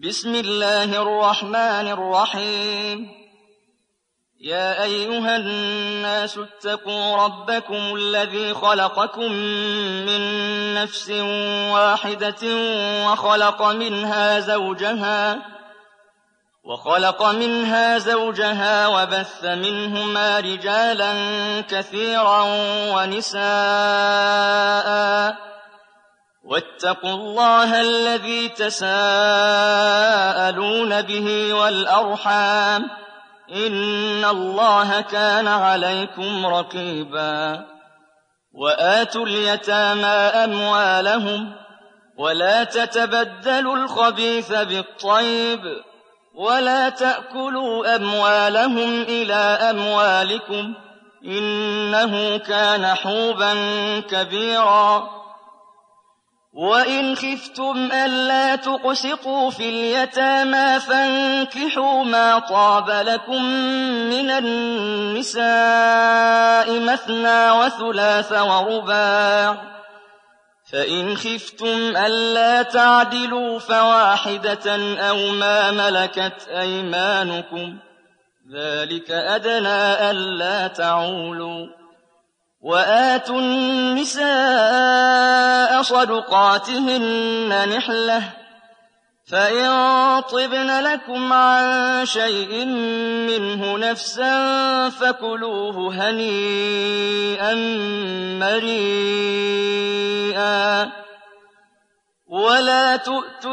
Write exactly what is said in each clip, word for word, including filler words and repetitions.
بسم الله الرحمن الرحيم يا أيها الناس اتقوا ربكم الذي خلقكم من نفس واحدة وخلق منها زوجها وخلق منها زوجها وبث منهما رجالا كثيرا ونساء واتقوا الله الذي تساءلون به والأرحام إن الله كان عليكم رقيبا وآتوا اليتامى أموالهم ولا تتبدلوا الخبيث بالطيب ولا تأكلوا أموالهم إلى أموالكم إنه كان حوبا كبيرا وإن خفتم ألا تقسطوا في اليتامى فانكحوا ما طاب لكم من النساء مثنى وثلاث ورباع فإن خفتم ألا تعدلوا فواحدة أو ما ملكت أيمانكم ذلك أدنى ألا تعولوا وآتوا النساء صدقاتهن نحلة فإن طبن لكم عن شيء منه نفسا فكلوه هنيئا مريئا ولا تؤتوا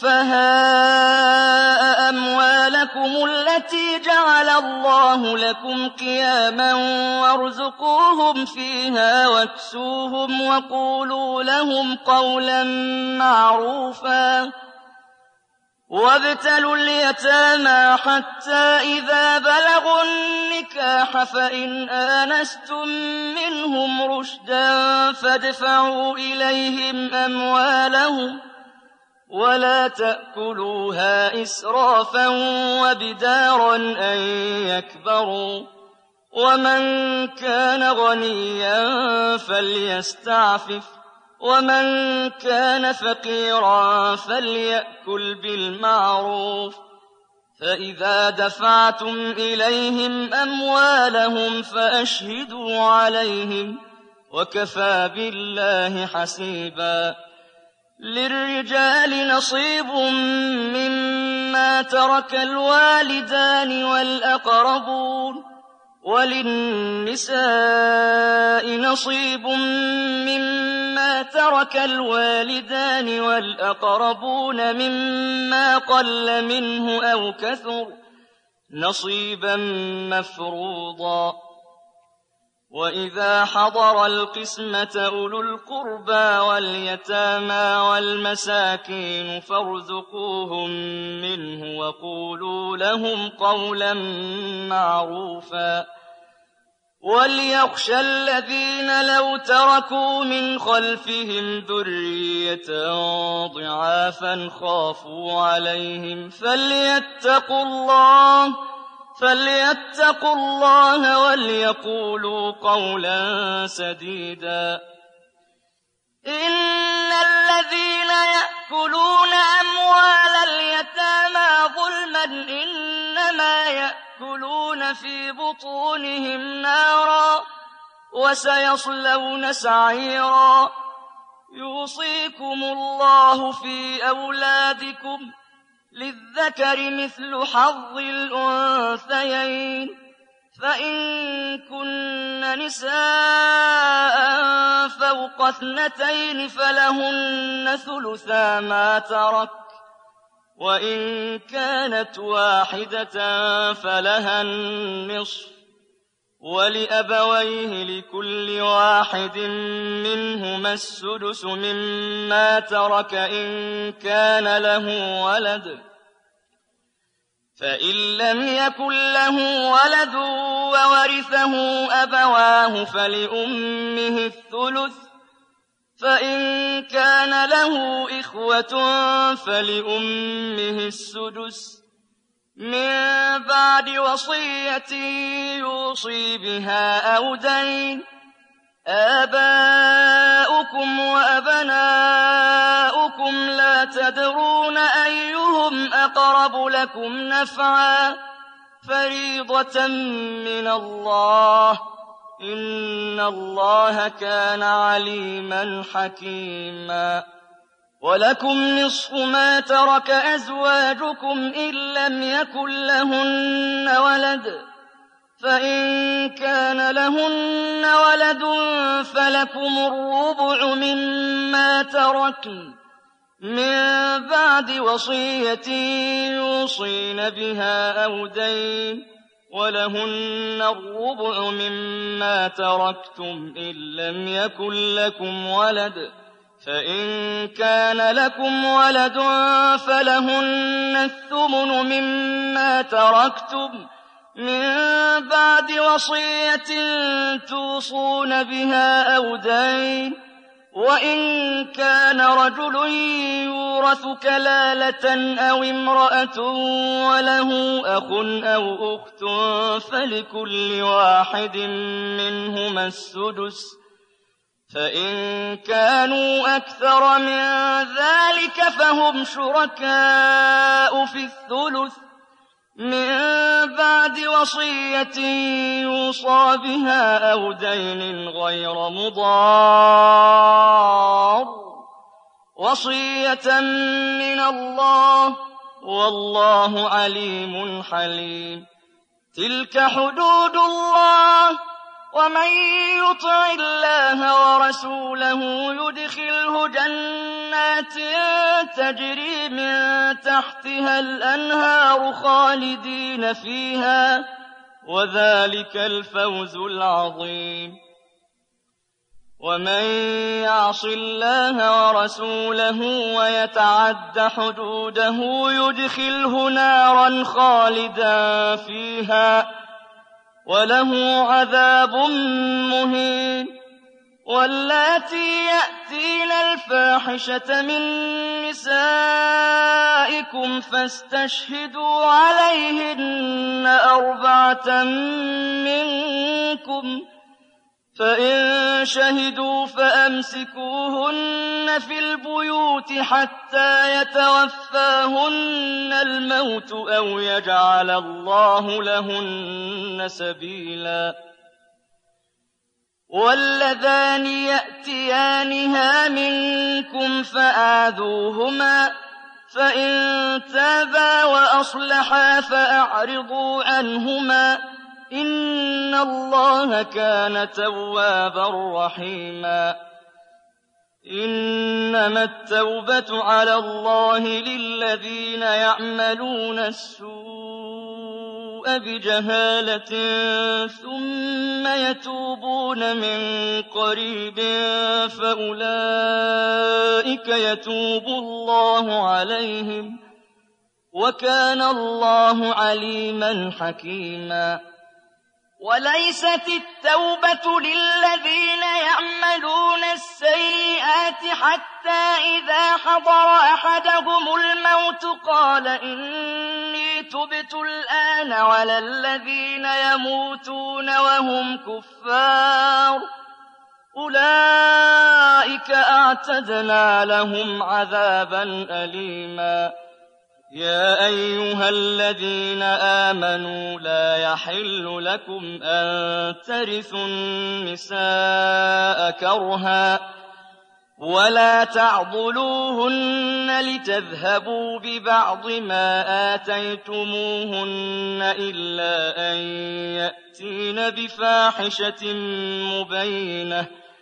السفهاء أموالكم التي جعل الله لكم قياما وارزقوهم فيها واكسوهم وقولوا لهم قولا معروفا وابتلوا اليتامى حتى إذا بلغوا النكاح فإن آنستم منهم رشدا فادفعوا إليهم أموالهم ولا تأكلوها إسرافا وبدارا أن يكبروا ومن كان غنيا فليستعفف ومن كان فقيرا فليأكل بالمعروف فإذا دفعتم إليهم أموالهم فأشهدوا عليهم وكفى بالله حسيبا للرجال نصيب مما ترك الوالدان والأقربون وللنساء نصيب مما ترك الوالدان والأقربون مما قل منه أو كثر نصيبا مفروضا وإذا حضر القسمة أولو القربى واليتامى والمساكين فارزقوهم منه وقولوا لهم قولا معروفا وليخشى الذين لو تركوا من خلفهم ذرية ضعافا خافوا عليهم فليتقوا الله فليتقوا الله وليقولوا قولا سديدا إن الذين يأكلون أموال اليتامى ظلما إنما يأكلون في بطونهم نارا وسيصلون سعيرا يوصيكم الله في أولادكم للذكر مثل حظ الأنثيين فإن كن نساء فوق اثنتين فلهن ثلثا ما ترك وإن كانت واحدة فلها النصف ولأبويه لكل واحد منهما السدس مما ترك إن كان له ولد فإن لم يكن له ولد وورثه أبواه فلأمه الثلث فإن كان له إخوة فلأمه السدس من بعد وصية يوصي بها أو دين آباؤكم وأبناؤكم لا تدرون أيهم أيهم أقرب لكم نفعا فريضة من الله إن الله كان عليما حكيما ولكم نصف ما ترك أزواجكم إن لم يكن لهن ولد فإن كان لهن ولد فلكم الربع مما تركن من بعد وصية يوصين بها أو دين ولهن الربع مما تركتم إن لم يكن لكم ولد فإن كان لكم ولد فلهن الثمن مما تركتم من بعد وصية توصون بها أو دين وإن كان رجل يورث كلالة أو امرأة وله أخ أو أخت فلكل واحد منهما السدس فإن كانوا أكثر من ذلك فهم شركاء في الثلث من بعد وصية يوصى بها أو دين غير مضار وصية من الله والله عليم حليم تلك حدود الله ومن يطع الله ورسوله يدخله جنات تجري من تحتها الأنهار خالدين فيها وذلك الفوز العظيم ومن يعص الله ورسوله ويتعد حدوده يدخله نارا خالدا فيها وله عذاب مهين واللاتي يأتين الفاحشة من نسائكم فاستشهدوا عليهن أربعة منكم فإن شهدوا فأمسكوهن في البيوت حتى يتوفاهن الموت أو يجعل الله لهن سبيلا واللذان يأتيانها منكم فآذوهما فإن تابا وأصلحا فأعرضوا عنهما إن الله كان توابا رحيما إنما التوبة على الله للذين يعملون السوء بجهالة ثم يتوبون من قريب فأولئك يتوب الله عليهم وكان الله عليما حكيما وليست التوبة للذين يعملون السيئات حتى إذا حضر أحدهم الموت قال إني تبت الآن ولا الذين يموتون وهم كفار أولئك أعتدنا لهم عذابا أليما يا أيها الذين آمنوا لا يحل لكم أن ترثوا النساء كرها ولا تعضلوهن لتذهبوا ببعض ما آتيتموهن إلا أن يأتين بفاحشة مبينة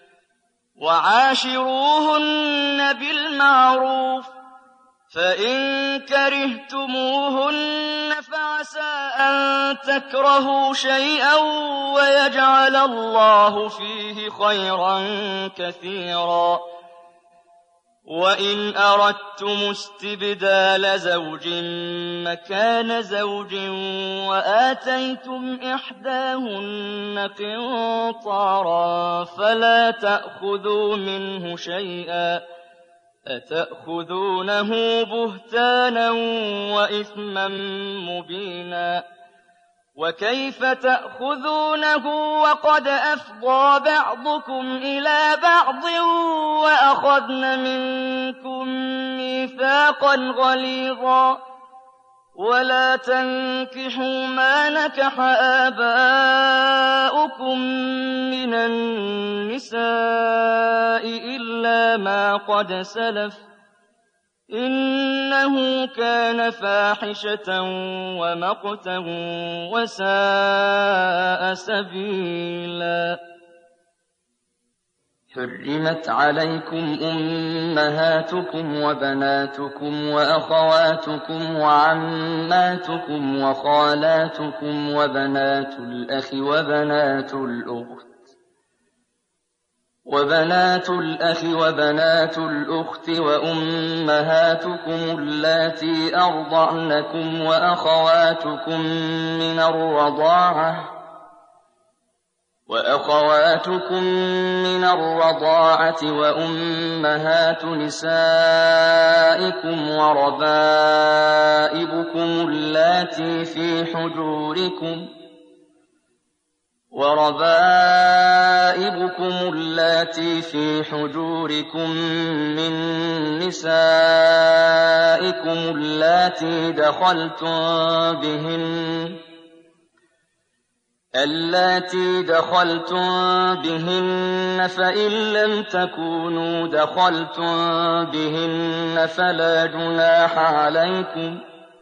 وعاشروهن بالمعروف فإن كرهتموهن فعسى أن تكرهوا شيئا ويجعل الله فيه خيرا كثيرا وإن أردتم استبدال زوج مكان زوج وآتيتم إحداهن قنطارا فلا تأخذوا منه شيئا أتأخذونه بهتانا وإثما مبينا وكيف تأخذونه وقد أفضى بعضكم إلى بعض وأخذن منكم ميثاقا غليظا ولا تنكحوا ما نكح آباؤكم من النساء إلا ما قد سلف إنه كان فاحشة ومقتا وساء سبيلا. حرمت عليكم أمهاتكم وبناتكم وأخواتكم وعماتكم وخالاتكم وبنات الأخ وبنات الأخت وبنات الأخ وبنات الأخت وأمهاتكم اللاتي أرضعنكم وأخواتكم من الرضاعة وأخواتكم من الرضاعة وأمهات نسائكم وربائبكم اللاتي في حجوركم وربائبكم اللاتي في حجوركم من نسائكم اللاتي دخلتم بهن اللاتي دخلتم بهن فإن لم تكونوا دخلتم بهن فلا جناح عليكم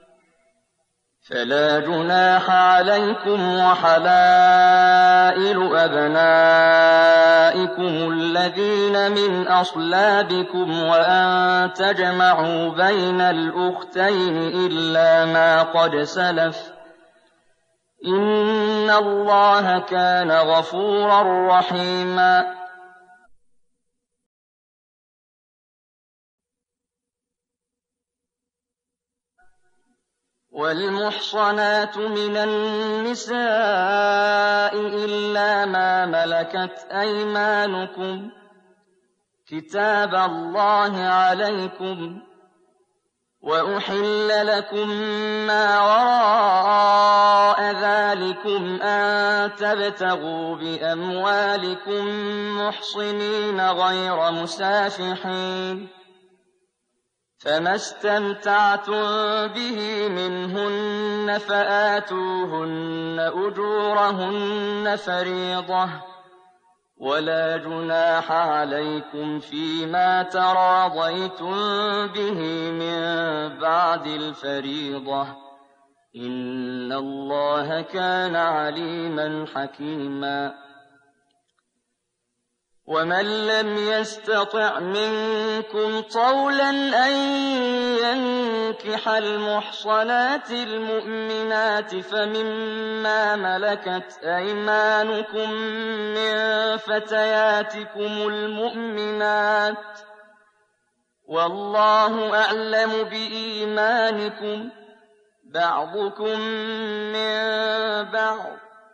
فلا جناح عليكم وحلائل أبنائكم الذين من أصلابكم وأن تجمعوا بين الأختين إلا ما قد سلف إن الله كان غفورا رحيما. والمحصنات من النساء إلا ما ملكت أيمانكم كتاب الله عليكم وأحل لكم ما وراء ذلكم أن تبتغوا بأموالكم محصنين غير مسافحين فما استمتعتم به منهن فآتوهن أجورهن فريضة ولا جناح عليكم فيما تراضيتم به من بعد الفريضة إن الله كان عليما حكيما. ومن لم يستطع منكم طولا أن ينكح المحصنات المؤمنات فمما ملكت أيمانكم من فتياتكم المؤمنات والله أعلم بإيمانكم بعضكم من بعض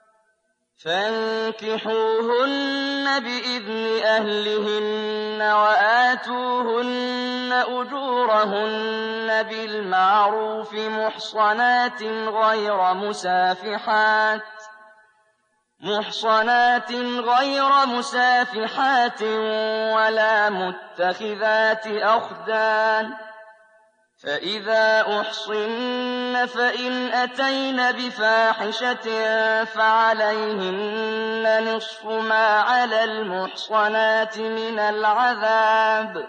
فانكحوهن بإذن أهلهن وآتوهن أجورهن بالمعروف محصنات غير مسافحات محصنات غير مسافحات ولا متخذات أخدان فإذا أحصن فإن أتين بفاحشة فعليهن نصف ما على المحصنات من العذاب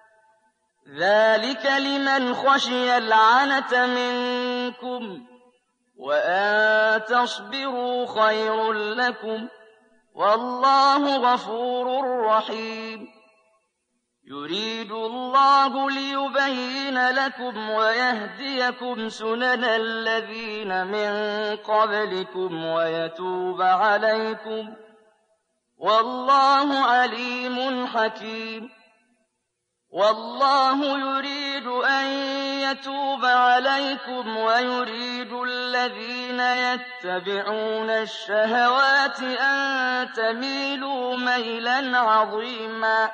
ذلك لمن خشي العنة منكم وأن تصبروا خير لكم والله غفور رحيم. يريد الله ليبين لكم ويهديكم سنن الذين من قبلكم ويتوب عليكم والله عليم حكيم. والله يريد أن يتوب عليكم ويريد الذين يتبعون الشهوات أن تميلوا ميلا عظيما.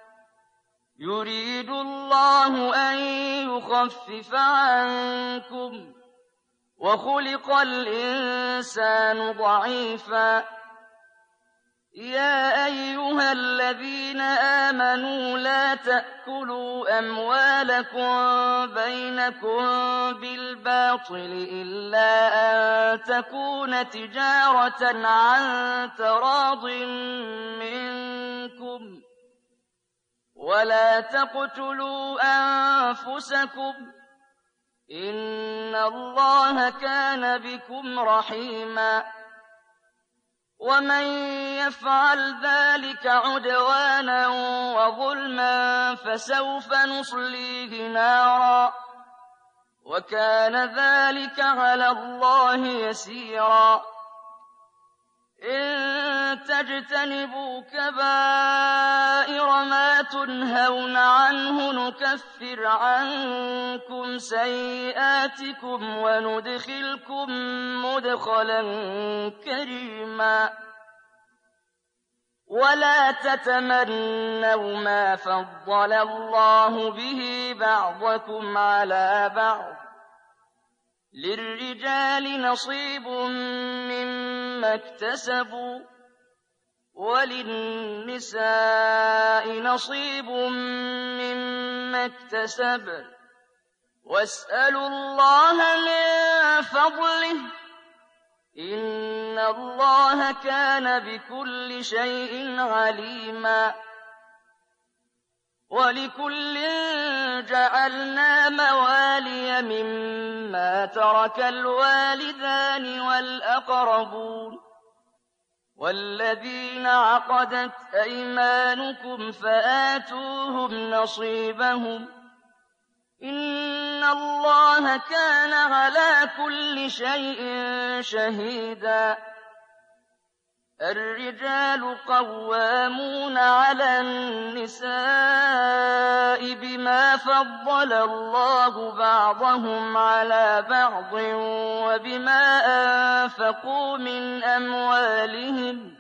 يريد الله أن يخفف عنكم وخلق الإنسان ضعيفا يَا أَيُّهَا الَّذِينَ آمَنُوا لَا تَأْكُلُوا أَمْوَالَكُم بَيْنَكُم بِالْبَاطِلِ إِلَّا أَن تَكُونَ تِجَارَةً عَن تَرَاضٍ مِّنكُمْ ۚ وَلَا تَقْتُلُوا أَنفُسَكُمْ ۚ إِنَّ اللَّهَ كَانَ بِكُمْ رَحِيمًا. وَمَن يَفْعَلْ ذَٰلِكَ عُدْوَانًا وَظُلْمًا فَسَوْفَ نُصْلِيهِ نَارًا ۚ وَكَانَ ذَٰلِكَ عَلَى اللَّهِ يَسِيرًا. إِن تَجْتَنِبُوا كَبَائِرَ مَا تُنْهَوْنَ عَنْهُ نُكَفِّرْ عَنكُمْ سَيِّئَاتِكُمْ وَنُدْخِلْكُم مُّدْخَلًا كَرِيمًا. وَلَا تَتَمَنَّوْا مَا فَضَّلَ اللَّهُ بِهِ بَعْضَكُمْ عَلَىٰ بَعْضٍ ۚ لِّلرِّجَالِ نَصِيبٌ مِّمَّا اكْتَسَبُوا ۖ وَلِلنِّسَاءِ نَصِيبٌ مِّمَّا اكْتَسَبْنَ ۚ وَاسْأَلُوا اللَّهَ مِن فَضْلِهِ ۗ إِنَّ اللَّهَ كَانَ بِكُلِّ شَيْءٍ عَلِيمًا. وَلِكُلٍّ جَعَلْنَا مَوَالِيَ مِمَّا تَرَكَ الْوَالِدَانِ وَالْأَقْرَبُونَ وَالَّذِينَ عَقَدَتْ أَيْمَانُكُمْ فَآتُوهُمْ نَصِيبَهُمْ ۖ إِنَّ اللَّهَ كَانَ عَلَىٰ كُلِّ شَيْءٍ شَهِيدًا. الرِّجَالُ قَوَّامُونَ عَلَى النِّسَاءِ بِمَا فَضَّلَ اللَّهُ بَعْضَهُمْ عَلَىٰ بَعْضٍ وَبِمَا أَنفَقُوا مِنْ أَمْوَالِهِمْ ۚ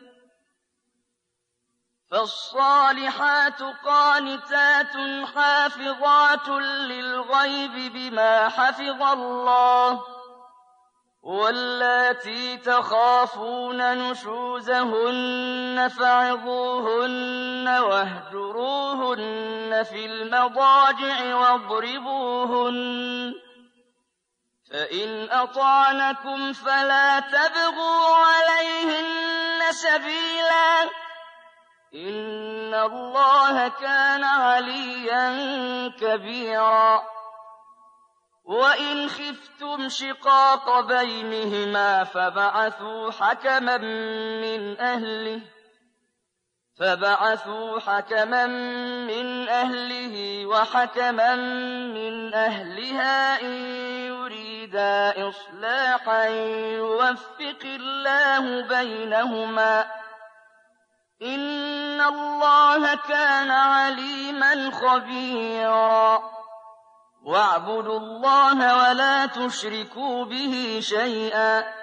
فَالصَّالِحَاتُ قَانِتَاتٌ حَافِظَاتٌ لِّلْغَيْبِ بِمَا حَفِظَ اللَّهُ ۚ وَاللَّاتِي تَخَافُونَ نُشُوزَهُنَّ فَعِظُوهُنَّ وَاهْجُرُوهُنَّ فِي الْمَضَاجِعِ وَاضْرِبُوهُنَّ ۖ فَإِنْ أَطَعْنَكُمْ فَلَا تَبْغُوا عَلَيْهِنَّ سَبِيلًا ۗ إِنَّ اللَّهَ كَانَ عَلِيًّا كَبِيرًا. وَإِنْ خِفْتُمْ شِقَاقَ بَيْنِهِمَا فَابْعَثُوا حَكَمًا مِّنْ أَهْلِهِ فَبَعَثُوا حَكَمًا مِّنْ أَهْلِهِ وَحَكَمًا مِّنْ أَهْلِهَا إِن يُرِيدَا إِصْلَاحًا يُوَفِّقِ اللَّهُ بَيْنَهُمَا ۗ إِنَّ اللَّهَ كَانَ عَلِيمًا خَبِيرًا. وَاعْبُدُوا اللَّهَ وَلَا تُشْرِكُوا بِهِ شَيْئًا ۖ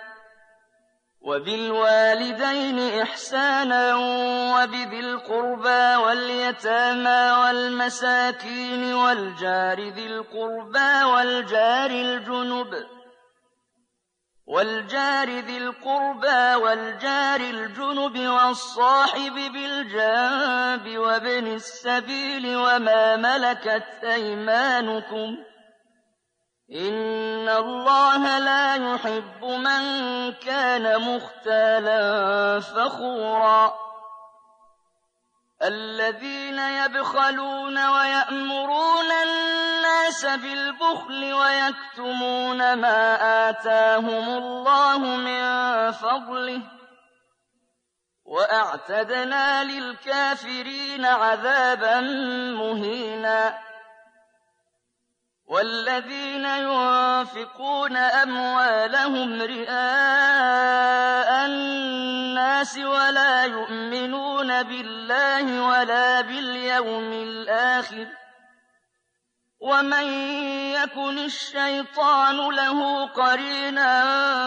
وَبِالْوَالِدَيْنِ إِحْسَانًا وَبِذِي الْقُرْبَىٰ وَالْيَتَامَىٰ وَالْمَسَاكِينِ وَالْجَارِ ذِي الْقُرْبَىٰ وَالْجَارِ الْجُنُبِ وَالْجَارِ ذِي الْقُرْبَىٰ وَالْجَارِ الْجُنُبِ وَالصَّاحِبِ بِالْجَنبِ وَابْنِ السَّبِيلِ وَمَا مَلَكَتْ أَيْمَانُكُمْ ۗ إِنَّ اللَّهَ لَا يُحِبُّ مَن كَانَ مُخْتَالًا فَخُورًا. الَّذِينَ يَبْخَلُونَ وَيَأْمُرُونَ النَّاسَ بِالْبُخْلِ وَيَكْتُمُونَ مَا آتَاهُمُ اللَّهُ مِن فَضْلِهِ ۗ وَأَعْتَدْنَا لِلْكَافِرِينَ عَذَابًا مُّهِينًا. وَالَّذِينَ يُنفِقُونَ أَمْوَالَهُمْ رِئَاءَ النَّاسِ وَلَا يُؤْمِنُونَ بِاللَّهِ وَلَا بِالْيَوْمِ الْآخِرِ ۗ وَمَن يَكُنِ الشَّيْطَانُ لَهُ قَرِينًا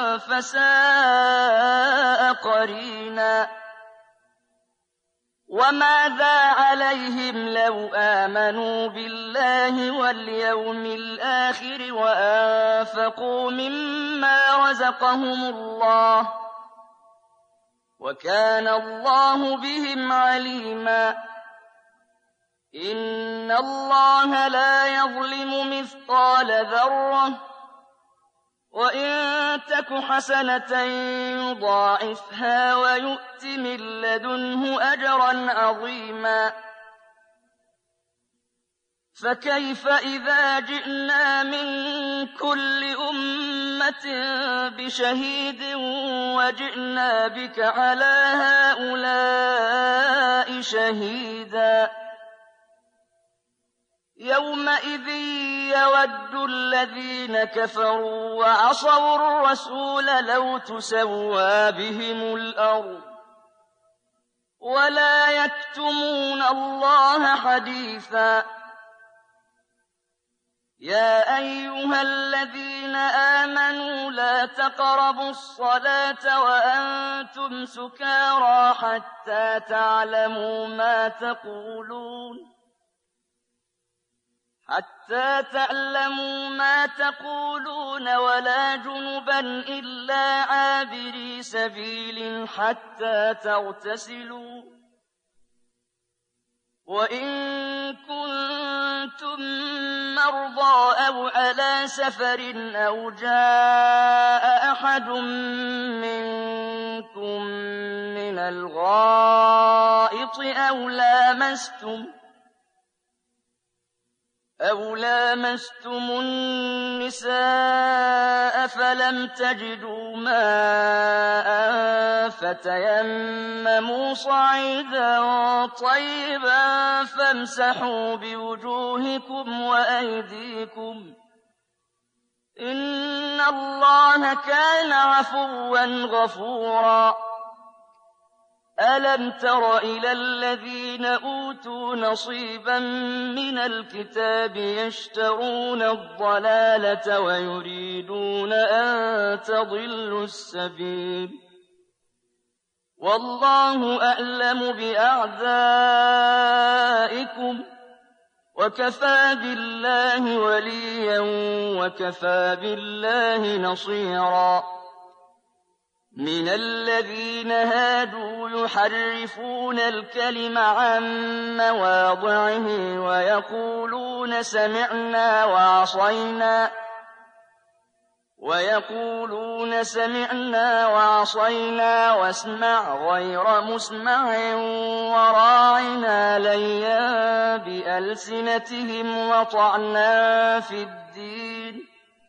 فَسَاءَ قَرِينًا. وَمَاذَا عَلَيْهِمْ لَوْ آمَنُوا بِاللَّهِ وَالْيَوْمِ الْآخِرِ وَأَنفَقُوا مِمَّا رَزَقَهُمُ اللَّهُ ۗ وكان الله بهم عليما إن الله لا يظلم مثقال ذرة وإن تك حسنة يضاعفها ويؤت من لدنه أجرا عظيما فكيف إذا جئنا من كل أمة بشهيد وجئنا بك على هؤلاء شهيدا يومئذ يود الذين كفروا وعصوا الرسول لو تسوى بهم الأرض ولا يكتمون الله حديثا يا أيها الذين آمنوا لا تقربوا الصلاة وأنتم سكارى حتى تعلموا ما تقولون حتى تعلموا ما تقولون ولا جنبا إلا عابري سبيل حتى تغتسلوا وإن كنتم مرضى أو على سفر أو جاء أحد منكم من الغائط أو لامستم أو لامستم النساء فلم تجدوا ماء فتيمموا صعيدا طيبا فامسحوا بوجوهكم وأيديكم إن الله كان عفوا غفورا ألم تر إلى الذين أوتوا نصيبا من الكتاب يشترون الضلالة ويريدون أن تضلوا السبيل والله أعلم بأعدائكم وكفى بالله وليا وكفى بالله نصيرا من الذين هادوا يحرفون الكلم عن مواضعه ويقولون سمعنا وعصينا ويقولون سمعنا وعصينا واسمع غير مسمع وراعنا ليا بألسنتهم وطعنا في الدين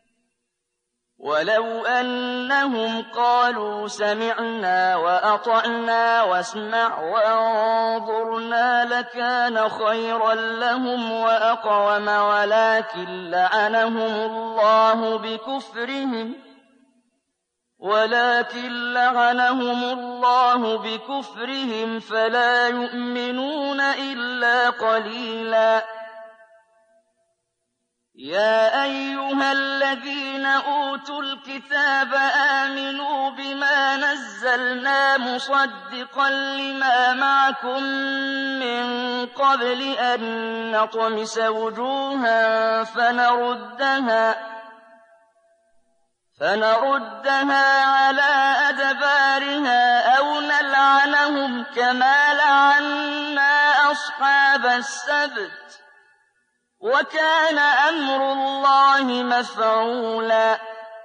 ولو أنهم قالوا سمعنا وأطعنا واسمع وانظرنا لكان خيرا لهم وأقوم ولكن لعنهم الله بكفرهم ولكن لعنهم الله بكفرهم فلا يؤمنون إلا قليلا يا أيها الذين أوتوا الكتاب آمنوا بما نزلنا مصدقا لما معكم من قبل أن نطمس وجوها فنردها فنردها على أدبارها أو نلعنهم كما لعنا أصحاب السبت وكان أمر الله مفعولا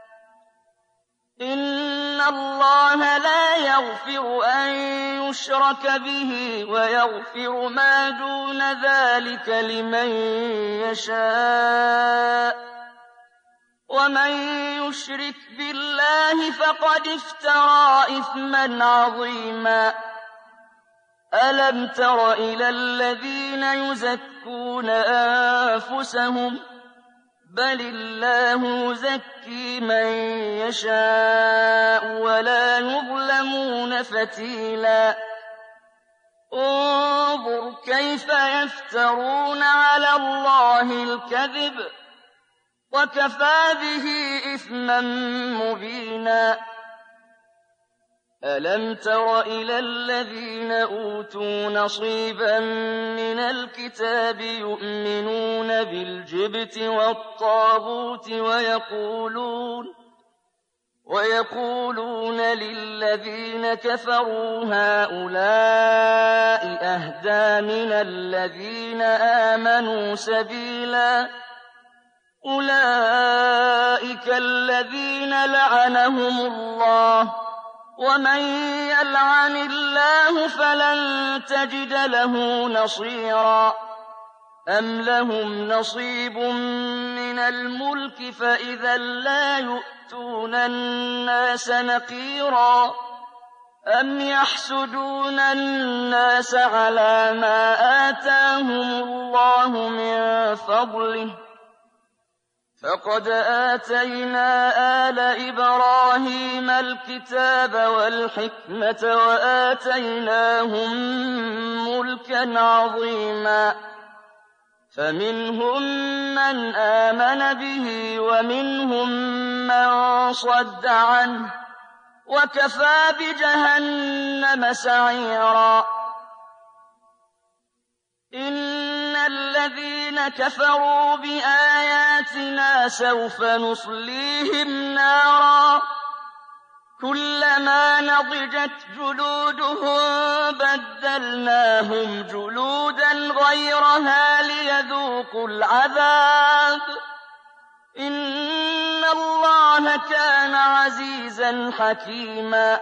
إن الله لا يغفر أن يشرك به ويغفر ما دون ذلك لمن يشاء ومن يشرك بالله فقد افترى إثما عظيما ألم تر إلى الذين يزكون أنفسهم بل الله يزكي من يشاء ولا يظلمون فتيلا انظر كيف يفترون على الله الكذب وكفى به إثما مبينا ألم تر إلى الذين أوتوا نصيبا من الكتاب يؤمنون بالجبت والطاغوت ويقولون ويقولون للذين كفروا هؤلاء أهدى من الذين آمنوا سبيلا أولئك الذين لعنهم الله ومن يلعن الله فلن تجد له نصيرا أم لهم نصيب من الملك فإذا لا يؤتون الناس نقيرا أم يحسدون الناس على ما آتاهم الله من فضله فقد آتينا آل إبراهيم الكتاب والحكمة وآتيناهم ملكا عظيما فمنهم من آمن به ومنهم من صد عنه وكفى بجهنم سعيرا إن الذين كفروا بآياتنا سوف نصليهم نارا كلما نضجت جلودهم بدلناهم جلودا غيرها ليذوقوا العذاب إن الله كان عزيزا حكيما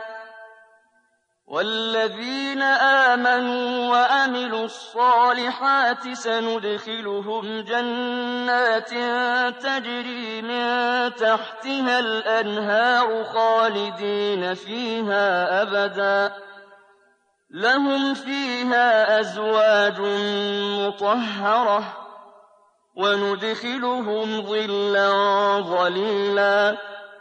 والذين آمنوا وعملوا الصالحات سندخلهم جنات تجري من تحتها الأنهار خالدين فيها أبدا لهم فيها أزواج مطهرة وندخلهم ظلا ظليلا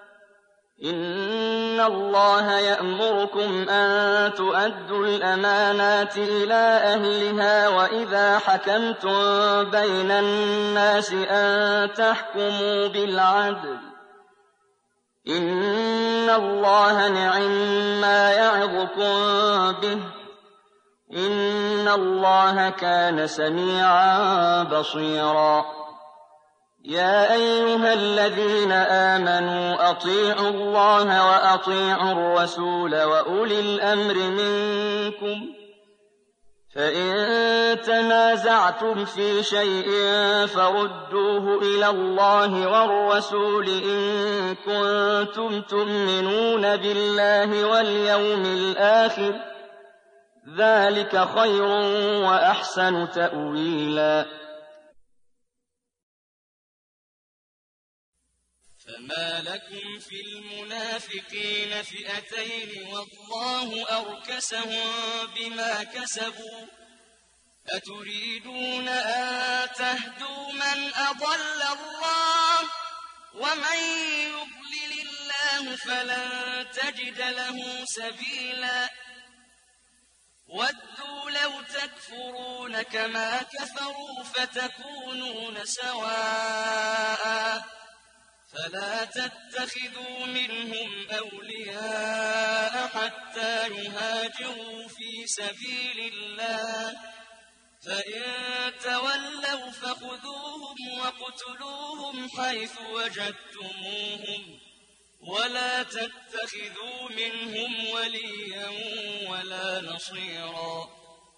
إن الله يأمركم أن تؤدوا الأمانات إلى أهلها وإذا حكمتم بين الناس أن تحكموا بالعدل إن الله نعما يعظكم به إن الله كان سميعا بصيرا يا أيها الذين آمنوا أطيعوا الله وأطيعوا الرسول وأولي الأمر منكم فإن تنازعتم في شيء فردوه إلى الله والرسول إن كنتم تؤمنون بالله واليوم الآخر ذلك خير وأحسن تأويلا فما لكم في المنافقين فئتين والله أركسهم بما كسبوا أتريدون أن تهدوا من أضل الله ومن يضلل الله فلن تجد له سبيلا ودوا لو تكفرون كما كفروا فتكونون سواء فلا تتخذوا منهم أولياء حتى يهاجروا في سبيل الله فإن تولوا فخذوهم وَاقْتُلُوهُمْ حيث وجدتموهم ولا تتخذوا منهم وليا ولا نصيرا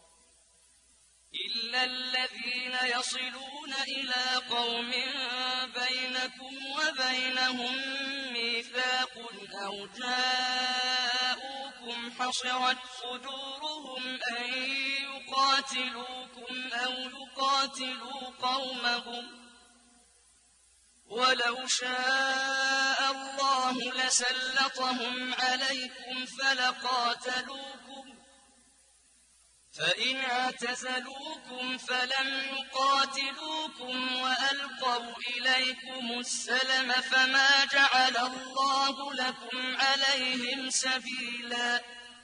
إلا الذين يصلون إلى قوم بينكم وبينهم ميثاق أو جاءوكم حصرت صدورهم أن يقاتلوكم أو يقاتلوا قومهم ولو شاء الله لسلطهم عليكم فلقاتلوكم فإن اعتزلوكم فلم يقاتلوكم وألقوا إليكم السلم فما جعل الله لكم عليهم سبيلا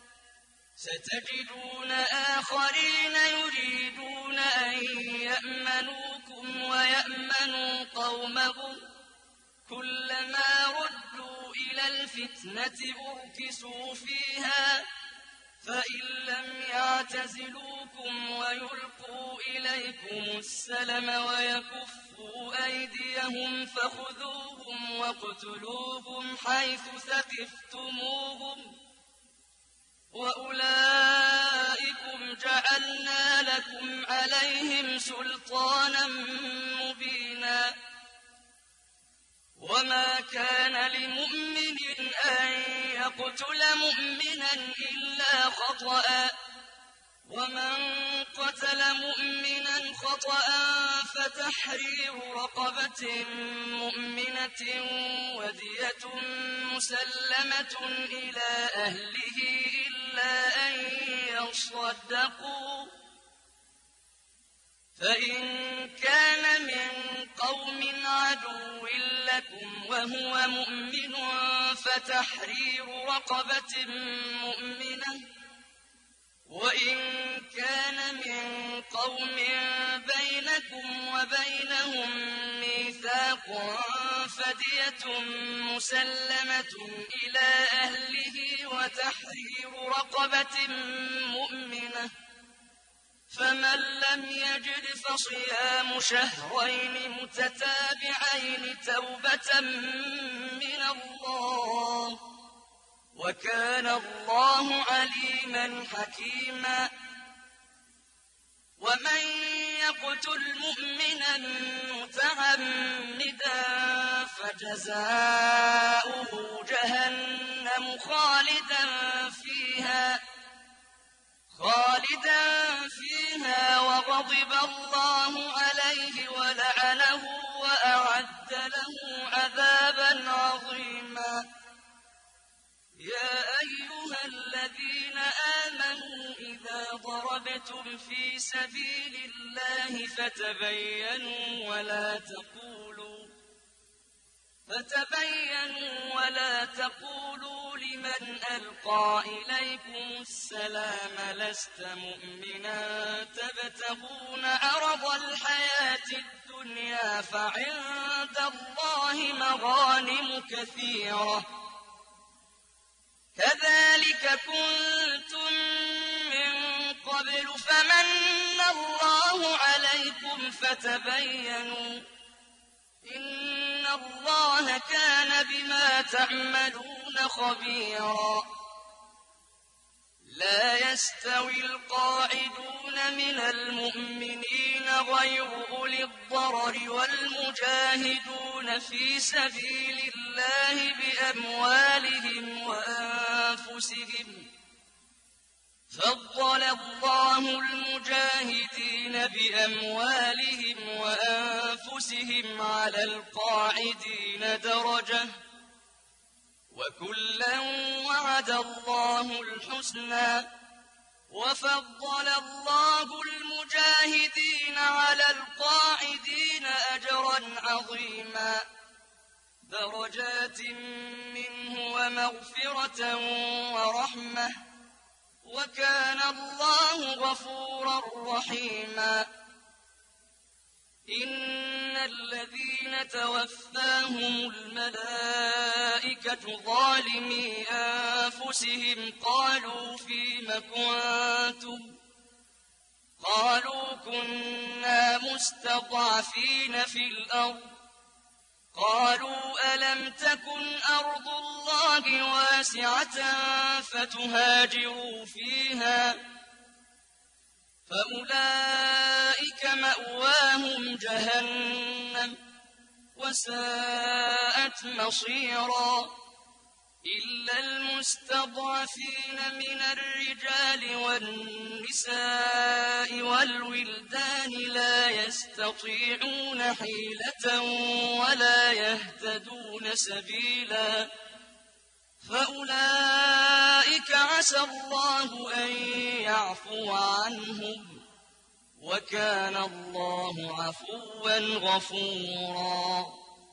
ستجدون آخرين يريدون أن يأمنوكم ويأمنوا قومهم كلما ردوا إلى الفتنة أركسوا فيها فإن لم يعتزلوكم ويلقوا إليكم السلم ويكفوا أيديهم فخذوهم خذوهم واقتلوهم حيث ثقفتموهم وأولئكم جعلنا لكم عليهم سلطانا مبينا وما كان لمؤمن أن يقتل مؤمنا إلا خطأ ومن قتل مؤمنا خطأ فتحرير رقبة مؤمنة ودية مسلمة إلى أهله إلا أن يصدقوا فإن كان من قوم عدو لكم وهو مؤمن فتحرير رقبة مؤمنة وإن كان من قوم بينكم وبينهم ميثاق فدية مسلمة إلى أهله وتحرير رقبة مؤمنة فمن لم يجد فصيام شهرين متتابعين توبة من الله وكان الله عليما حكيما ومن يقتل مؤمنا متعمدا فجزاؤه جهنم خالدا فيها خالدا فيها وغضب الله عليه ولعنه وأعد له عذابا عظيما يا أيها الذين آمنوا إذا ضربتم في سبيل الله فتبينوا ولا تقولوا فتبينوا ولا تقولوا لمن ألقى إليكم السلام لست مؤمنا تبتغون عرض الحياة الدنيا فعند الله مغانم كثيرة كذلك كنتم من قبل فمن الله عليكم فتبينوا إن الله كان بما تعملون خبيرا لا يستوي القاعدون من المؤمنين غير أولي الضرر والمجاهدون في سبيل الله بأموالهم وأنفسهم فضل الله المجاهدين بأموالهم وأنفسهم على القاعدين درجة وكلا وعد الله الحسنى وفضل الله المجاهدين على القاعدين أجرا عظيما درجات منه ومغفرة ورحمة وكان الله غفورا رحيما إن الذين توفاهم الملائكة ظالمي أنفسهم قالوا فيم كنتم قالوا كنا مستضعفين في الأرض قالوا ألم تكن أرض الله واسعة فتهاجروا فيها فأولئك مأواهم جهنم وساءت مصيرا إلا المستضعفين من الرجال والنساء والولدان لا يستطيعون حيلة ولا يهتدون سبيلا فأولئك عسى الله أن يعفو عنهم وكان الله عفوا غفورا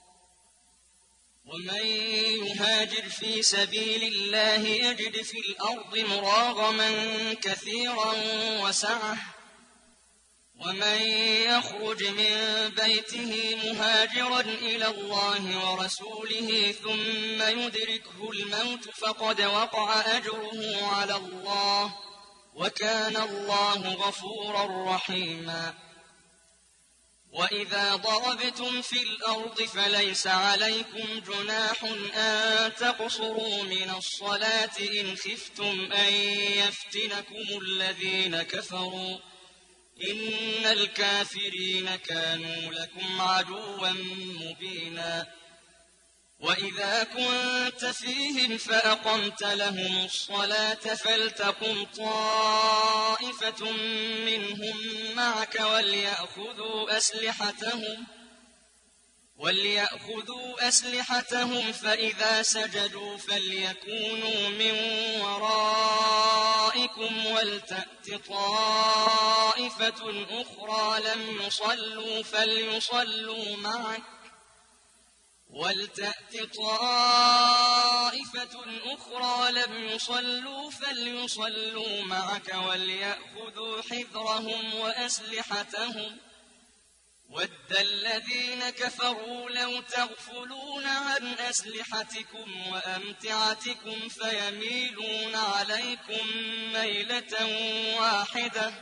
ومن يهاجر في سبيل الله يجد في الأرض مراغما كثيرا وسعة ومن يخرج من بيته مهاجرا إلى الله ورسوله ثم يدركه الموت فقد وقع أجره على الله وكان الله غفورا رحيما وإذا ضربتم في الأرض فليس عليكم جناح أن تقصروا من الصلاة إن خفتم أن يفتنكم الذين كفروا إن الكافرين كانوا لكم عدوا مبينا وإذا كنت فيهم فأقمت لهم الصلاة فلتقم طائفة منهم معك وليأخذوا أسلحتهم وليأخذوا أسلحتهم فإذا سجدوا فليكونوا من ورائكم ولتأت طائفة أخرى لم يصلوا فليصلوا معك ولتأت طائفة أخرى لم يصلوا فليصلوا معك وليأخذوا حذرهم وأسلحتهم وَدَّ الَّذِينَ كَفَرُوا لَوْ تَغْفُلُونَ عَنْ أَسْلِحَتِكُمْ وَأَمْتِعَتِكُمْ فَيَمِيلُونَ عَلَيْكُمْ مَيْلَةً وَاحِدَةً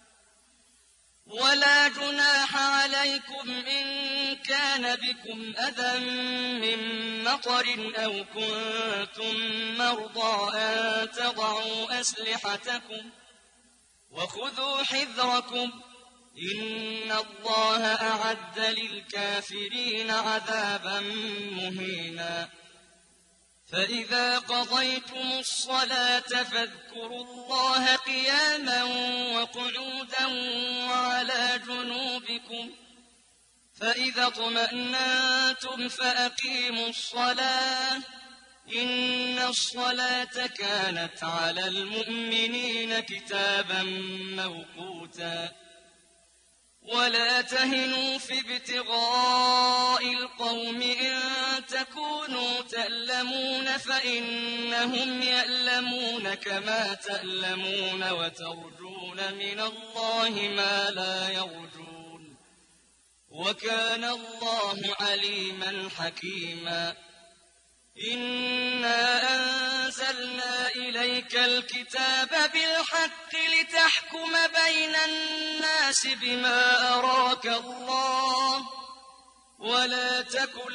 وَلَا جُنَاحَ عَلَيْكُمْ إِن كَانَ بِكُمْ أَذًى مِّن مَّطَرٍ أَوْ كُنتُم مَّرْضَىٰ أَن تَضَعُوا أَسْلِحَتَكُمْ وَخُذُوا حِذْرَكُمْ إِنَّ اللَّهَ أَعَدَّ لِلْكَافِرِينَ عَذَابًا مُّهِينًا فَإِذَا قَضَيْتُمُ الصَّلَاةَ فاذكروا اللَّهَ قِيَامًا وَقُعُودًا وَعَلَىٰ جُنُوبِكُمْ فَإِذَا اطْمَأْنَنتُمْ فَأَقِيمُوا الصَّلَاةَ إِنَّ الصَّلَاةَ كَانَتْ عَلَى الْمُؤْمِنِينَ كِتَابًا مَّوْقُوتًا وَلَا تَهِنُوا فِي ابْتِغَاءِ الْقَوْمِ إِن تَكُونُوا تَأْلَمُونَ فَإِنَّهُمْ يَأْلَمُونَ كَمَا تَأْلَمُونَ وَتَرْجُونَ مِنَ اللَّهِ مَا لَا يَرْجُونَ وَكَانَ اللَّهُ عَلِيمًا حَكِيمًا إِنَّا أَنزَلْنَا إِلَيْكَ الْكِتَابَ بِالْحَقِّ لِتَحْكُمَ بَيْنَ النَّاسِ بِمَا أَرَاكَ اللَّهُ وَلَا تَكُن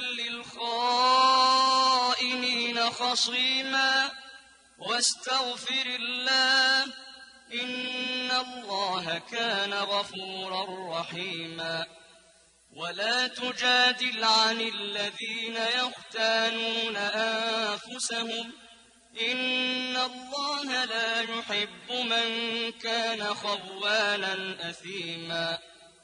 لِّلْخَائِنِينَ خَصِيمًا وَاسْتَغْفِرِ اللَّهَ ۖ إِنَّ اللَّهَ كَانَ غَفُورًا رَّحِيمًا وَلَا تُجَادِلْ عَنِ الَّذِينَ يَخْتَانُونَ أَنفُسَهُمْ ۚ إِنَّ اللَّهَ لَا يُحِبُّ مَن كَانَ خَوَّانًا أَثِيمًا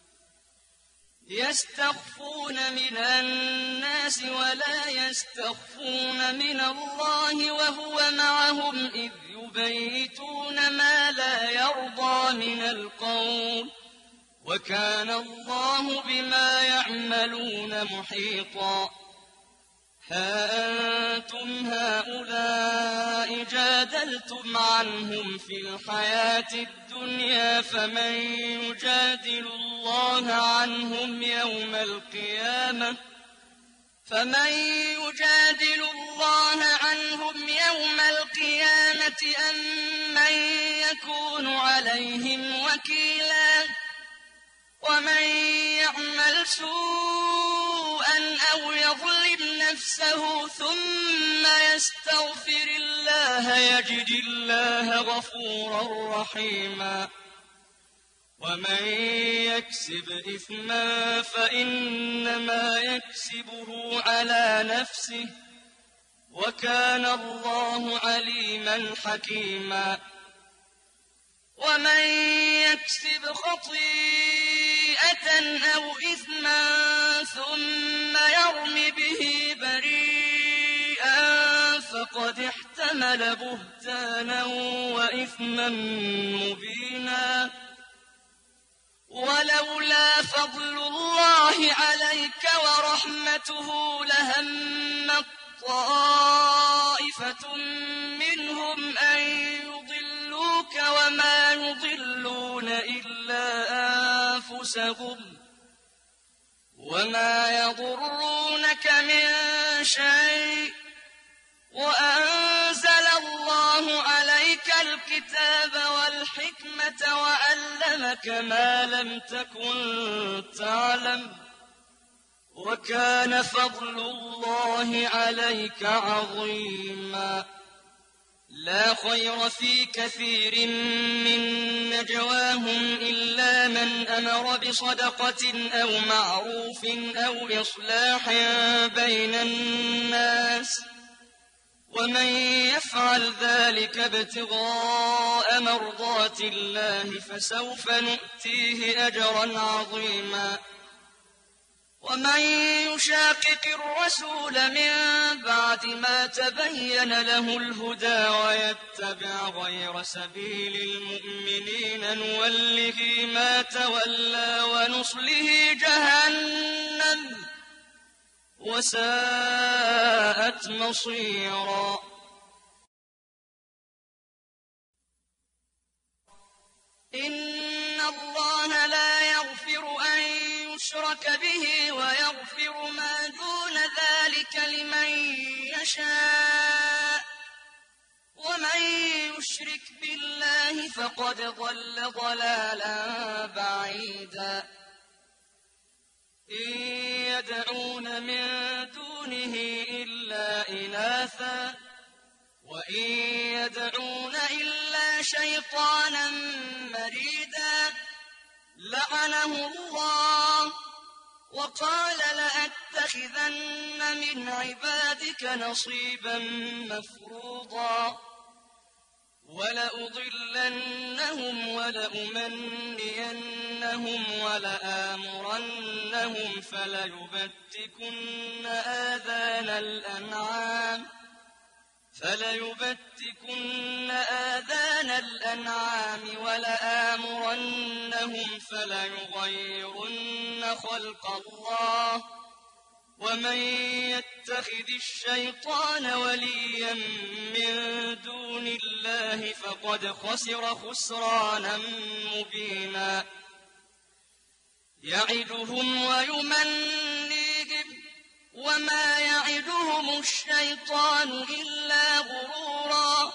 يَسْتَخْفُونَ مِنَ النَّاسِ وَلَا يَسْتَخْفُونَ مِنَ اللَّهِ وَهُوَ مَعَهُمْ إِذْ يُبَيِّتُونَ مَا لَا يَرْضَىٰ مِنَ الْقَوْلِ وَكَانَ اللَّهُ بِمَا يَعْمَلُونَ مُحِيطًا هَا أَنتُمْ هَٰؤُلَاءِ جَادَلْتُمْ عَنْهُمْ فِي الْحَيَاةِ الدُّنْيَا فَمَن يُجَادِلُ اللَّهَ عَنْهُمْ يَوْمَ الْقِيَامَةِ فَمَن يُجَادِلُ اللَّهَ عَنْهُمْ يَوْمَ الْقِيَامَةِ أَم مَّن يَكُونُ عَلَيْهِمْ وَكِيلًا وَمَن يَعْمَلْ سُوءًا أَوْ يَظْلِمْ نَفْسَهُ ثُمَّ يَسْتَغْفِرِ اللَّهَ يَجِدِ اللَّهَ غَفُورًا رَّحِيمًا وَمَن يَكْسِبْ إِثْمًا فَإِنَّمَا يَكْسِبُهُ عَلَىٰ نَفْسِهِ ۚ وَكَانَ اللَّهُ عَلِيمًا حَكِيمًا وَمَن يَكْسِبْ خَطِيئَةً أَوْ إِثْمًا ثُمَّ يَرْمِ بِهِ بَرِيئًا فَقَدِ احْتَمَلَ بُهْتَانًا وَإِثْمًا مُّبِينًا وَلَوْلَا فَضْلُ اللَّهِ عَلَيْكَ وَرَحْمَتُهُ لَهَمَّت طَّائِفَةٌ مِّنْهُمْ أَن يُضِلُّوكَ وَمَا يُضِلُّونَ إِلَّا أَنفُسَهُمْ وَمَا يَضُرُّونَكَ مِن شَيْءٍ وَأَنزَلَ اللَّهُ عَلَيْكَ الْكِتَابَ الكتاب والحكمة وعلمك ما لم تكن تعلم وكان فضل الله عليك عظيما. لا خير في كثير من نجواهم إلا من أمر بصدقة أو معروف أو إصلاح بين الناس ومن يفعل ذلك ابتغاء مرضات الله فسوف نؤتيه أجرا عظيما. ومن يشاقق الرسول من بعد ما تبين له الهدى ويتبع غير سبيل المؤمنين نوله ما تولى ونصله جهنم وساءت مصيرا. إن الله لا يغفر أن يشرك به ويغفر ما دون ذلك لمن يشاء ومن يشرك بالله فقد ضل ضلالا بعيدا. إن يدعون من دونه إلا إناثا وإن يدعون إلا شيطانا مريدا لعنه الله وقال لأتخذن من عبادك نصيبا مفروضا ولأضلنهم ولأمنينهم ولآمرنهم فليبتكن آذان الأنعام فليبتكن آذان الأنعام ولآمرنهم فليغيرن خلق الله ومن يتخذ الشيطان وليا من دون الله فقد خسر خسرانا مبينا. يعدهم ويمنيهم وما يعدهم الشيطان إلا غرورا.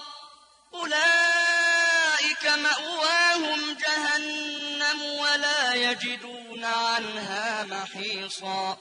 أولئك مأواهم جهنم ولا يجدون عنها محيصا.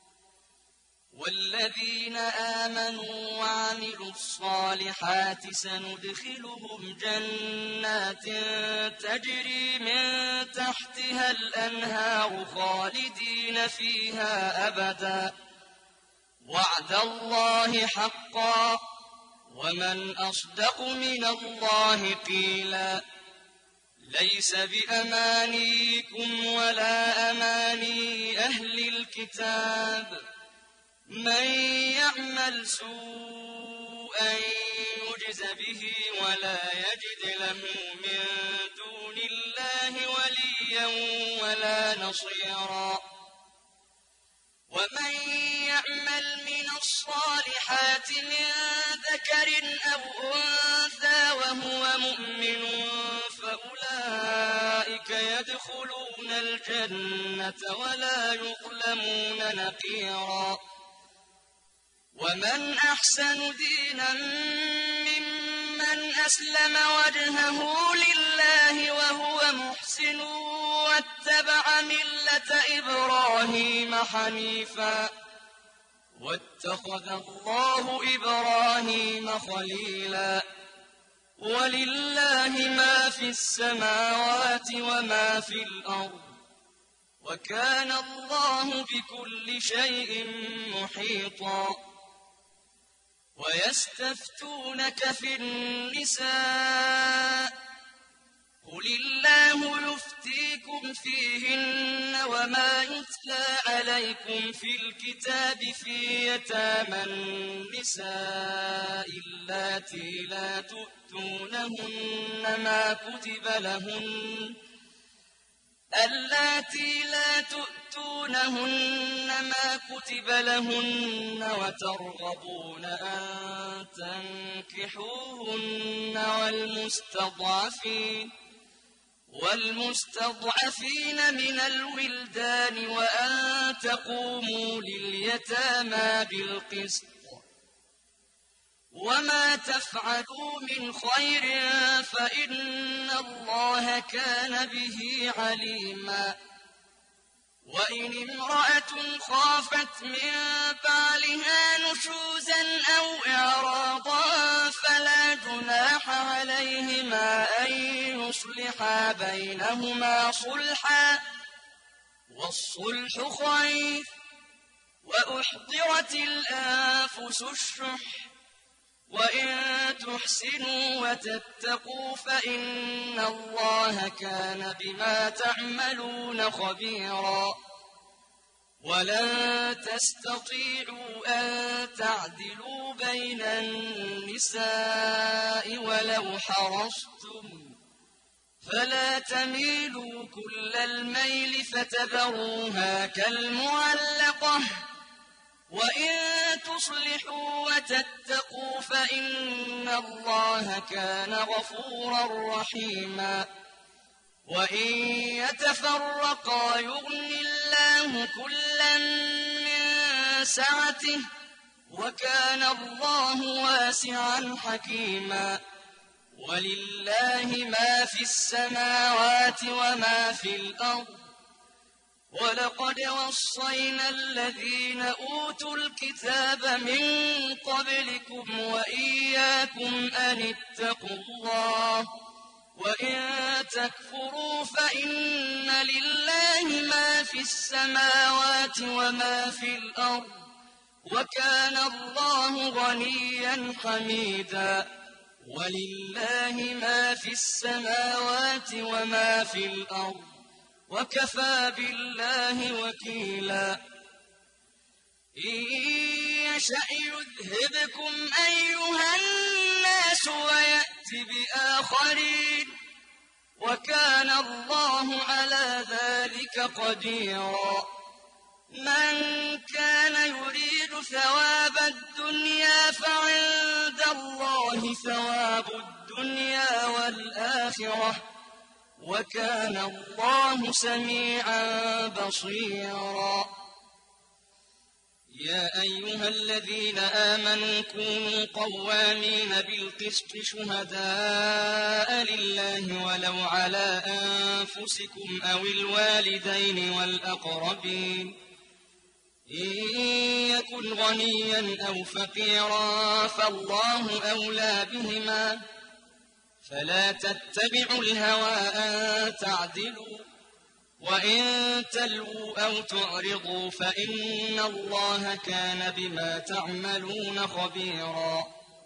والذين آمنوا وعملوا الصالحات سندخلهم جنات تجري من تحتها الأنهار خالدين فيها أبدا وعد الله حقا ومن أصدق من الله قيلا. ليس بأمانيكم ولا أماني أهل الكتاب من يعمل سوءا يجز به ولا يجد له من دون الله وليا ولا نصيرا. ومن يعمل من الصالحات من ذكر أو أنثى وهو مؤمن فأولئك يدخلون الجنة ولا يظلمون نقيرا. ومن أحسن دينا ممن أسلم وجهه لله وهو محسن واتبع ملة إبراهيم حنيفا واتخذ الله إبراهيم خليلا. ولله ما في السماوات وما في الأرض وكان الله بكل شيء محيطا. ويستفتونك في النساء قل الله يفتيكم فيهن وما يتلى عليكم في الكتاب في يتامى النساء اللاتي لا تؤتونهن ما كتب لهن اللاتي لا تؤتونهن ما كتب لهن وترغبون أن تنكحوهن والمستضعفين والمستضعفين من الولدان وأن تقوموا لليتامى بالقسط وما تفعلوا من خير فإن الله كان به عليما وإن امرأة خافت من بعلها نشوزا أو إعراضا فلا جناح عليهما أن يصلحا بينهما صلحا والصلح خير وأحضرت الأنفس الشح وإن تحسنوا وتتقوا فإن الله كان بما تعملون خبيرا ولن تستطيعوا أن تعدلوا بين النساء ولو حرصتم فلا تميلوا كل الميل فتذروها كالمعلقة وإن تصلحوا وتتقوا فإن الله كان غفورا رحيما وإن يتفرقا يغن الله كلا من سعته وكان الله واسعا حكيما ولله ما في السماوات وما في الأرض ولقد وصينا الذين أوتوا الكتاب من قبلكم وإياكم أن اتقوا الله وإن تكفروا فإن لله ما في السماوات وما في الأرض وكان الله غنيا حميدا ولله ما في السماوات وما في الأرض وكفى بالله وكيلا إن يشأ يذهبكم أيها الناس ويأت بآخرين وكان الله على ذلك قديرا من كان يريد ثواب الدنيا فعند الله ثواب الدنيا والآخرة وكان الله سميعا بصيرا يا أيها الذين آمنوا كونوا قوامين بالقسط شهداء لله ولو على أنفسكم أو الوالدين والأقربين إن يكن غنيا أو فقيرا فالله أولى بهما فلا تتبعوا الهوى أن تعدلوا وإن تلووا أو تعرضوا فإن الله كان بما تعملون خبيرا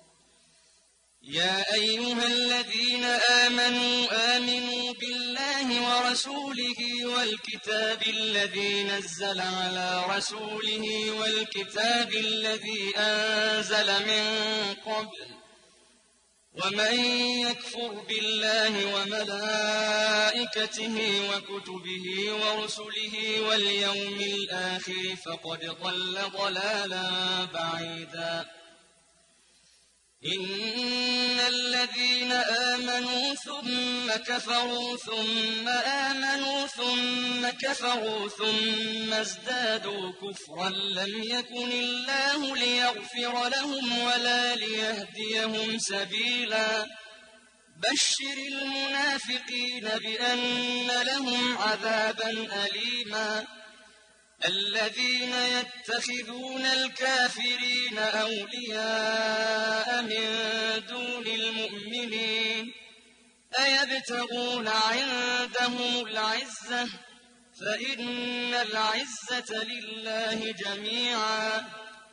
يا أيها الذين آمنوا آمنوا بالله ورسوله والكتاب الذي نزل على رسوله والكتاب الذي أنزل من قبل ومن يكفر بالله وملائكته وكتبه ورسله واليوم الآخر فقد ضل ضلالا بعيدا إن الذين آمنوا ثم كفروا ثم آمنوا ثم كفروا ثم ازدادوا كفرا لم يكن الله ليغفر لهم ولا ليهديهم سبيلا بشر المنافقين بأن لهم عذابا أليما الذين يتخذون الكافرين أولياء من دون المؤمنين أيبتغون عندهم العزة فإن العزة لله جميعا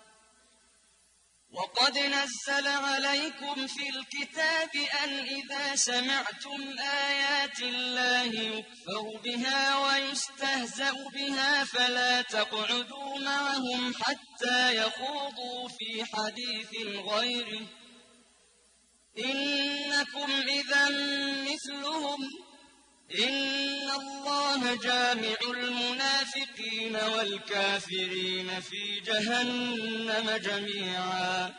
وقد نزل عليكم في الكتاب أن إذا سمعتم آيات الله يكفر بها ويستهزأ بها فلا تقعدوا معهم حتى يخوضوا في حديث غيره إنكم إذا مثلهم إن الله جامع المنافقين والكافرين في جهنم جميعا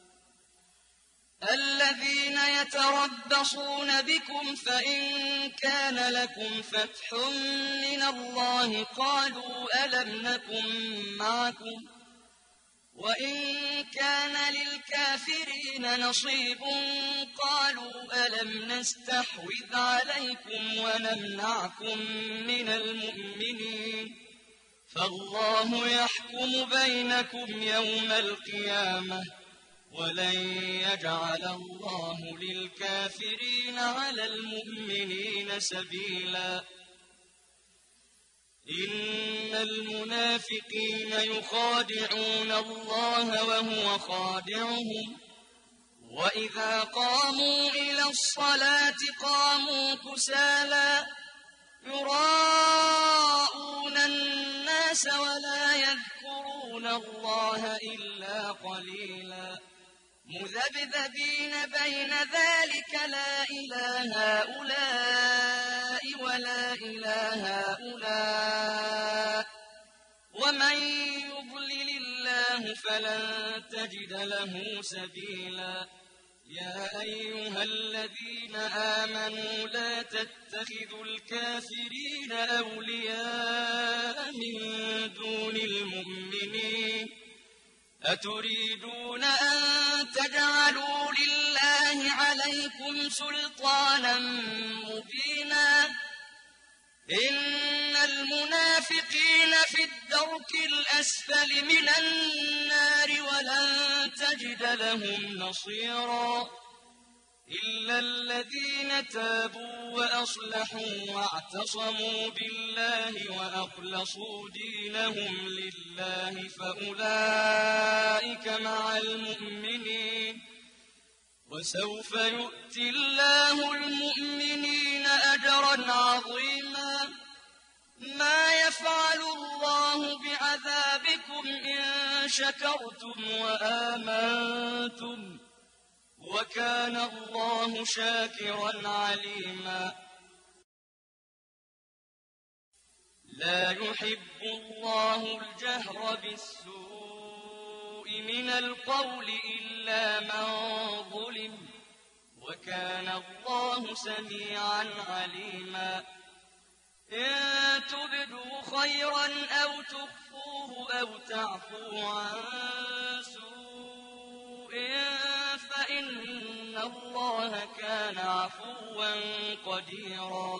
الذين يتربصون بكم فإن كان لكم فتح من الله قالوا ألم نكن معكم وإن كان للكافرين نصيب قالوا ألم نستحوذ عليكم ونمنعكم من المؤمنين فالله يحكم بينكم يوم القيامة ولن يجعل الله للكافرين على المؤمنين سبيلا إن المنافقين يخادعون الله وهو خادعهم وإذا قاموا إلى الصلاة قاموا كسالى يراءون الناس ولا يذكرون الله إلا قليلا مذبذبين بين ذلك لا إله هؤلاء ولا إله هؤلاء ومن يضلل الله فلن تجد له سبيلا يا أيها الذين آمنوا لا تتخذوا الكافرين أولياء من دون المؤمنين أتريدون أن تجعلوا لله عليكم سلطانا مبينا إن المنافقين في الدرك الأسفل من النار ولن تجد لهم نصيرا إلا الذين تابوا وأصلحوا واعتصموا بالله وأخلصوا دينهم لله فأولئك مع المؤمنين وسوف يؤتي الله المؤمنين أجرا عظيما ما يفعل الله بعذابكم إن شكرتم وآمنتم وكان الله شاكرا عليما لا يحب الله الجهر بالسوء من القول إلا من ظلم وكان الله سميعا عليما إن تبدوا خيرا أو تخفوه أو تعفوا عن سوء فإن الله كان عفوا قديرا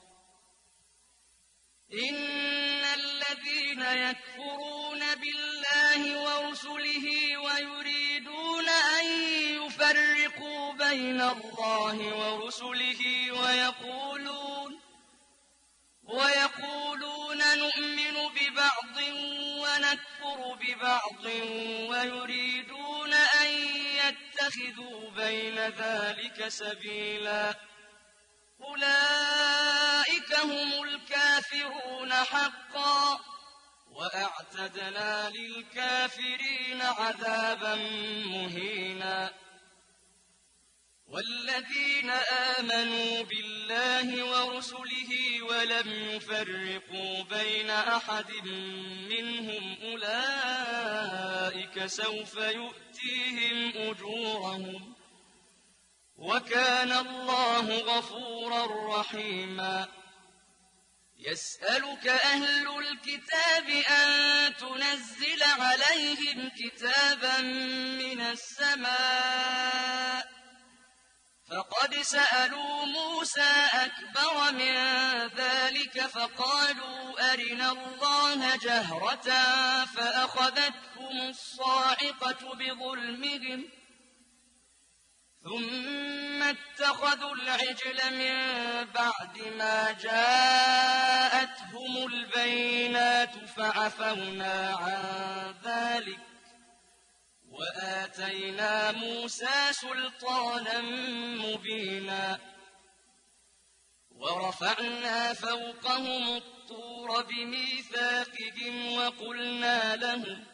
إن الذين يكفرون بالله ورسله ويريدون أن يفرقوا بين الله ورسله ويقولون ويقولون نؤمن ببعض ونكفر ببعض ويريدون أن يتخذوا بين ذلك سبيلا أولئك هم الكافرون حقا وأعتدنا للكافرين عذابا مهينا والذين آمنوا بالله ورسله ولم يفرقوا بين أحد منهم أولئك سوف يؤتيهم أجورهم وكان الله غفورا رحيما يسألك أهل الكتاب أن تنزل عليهم كتابا من السماء فقد سألوا موسى أكبر من ذلك فقالوا أرنا الله جهرة فأخذتهم الصاعقة بظلمهم ثم اتخذوا العجل من بعد ما جاءتهم البينات فعفونا عن ذلك وآتينا موسى سلطانا مبينا ورفعنا فوقهم الطور بميثاقهم وقلنا لهم